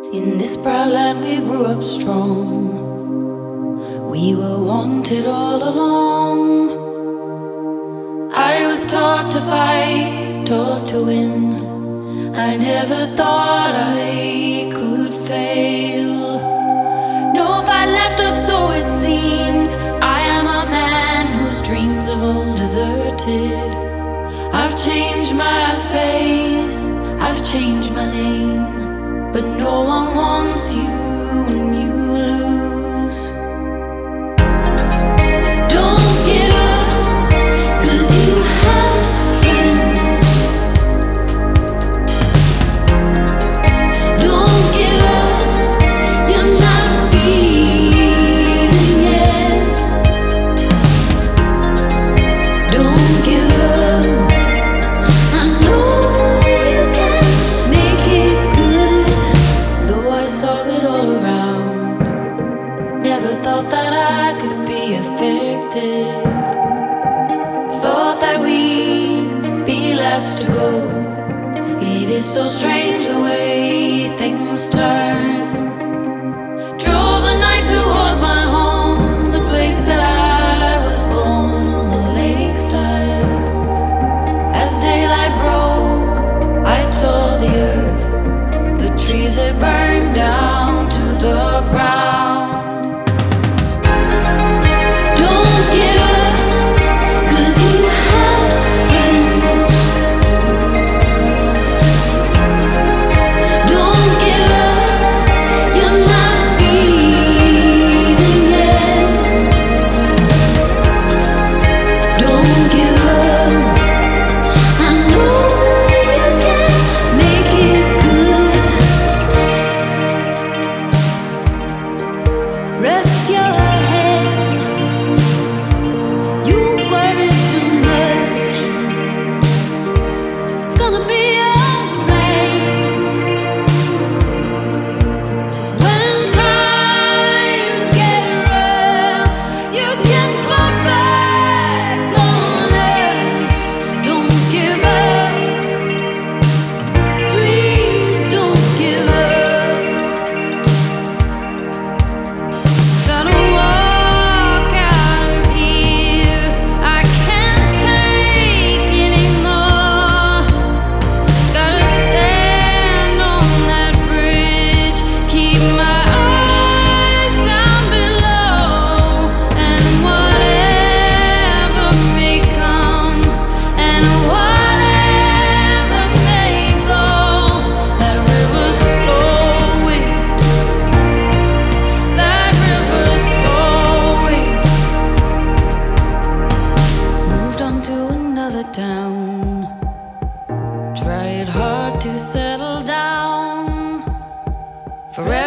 In this proud land we grew up strong. We were wanted all along. I was taught to fight, taught to win. I never thought I could fail. No fight left, or so it seems. I am a man whose dreams have all deserted. I've changed my face, I've changed my name, but no one wants you when you lose. Don't give up, 'cause you have friends. Don't give up, you're not beaten yet. Don't give up, I know you can make it good. Though I saw it all around, never thought that I could be affected. Thought that we'd be last to go. It is so strange the way things turn. Drove the night toward my home, the place that I was born on the lakeside. As daylight broke, I saw the earth, the trees had burned down to the ground. Don't give up, 'cause you have friends. Don't give up, you're not beaten yet. Don't give up, I know you can make it good. Rest your head, you worry too much. It's gonna be alright. When times get rough, you can fall back on us. Don't give up, please don't give up. Gotta walk out of here, I can't take anymore. Gotta stand on that bridge, keep my eyes down below. And whatever may come, and whatever may go, that river's flowing, that river's flowing. Moved on to another town, tried hard to settle down. Forever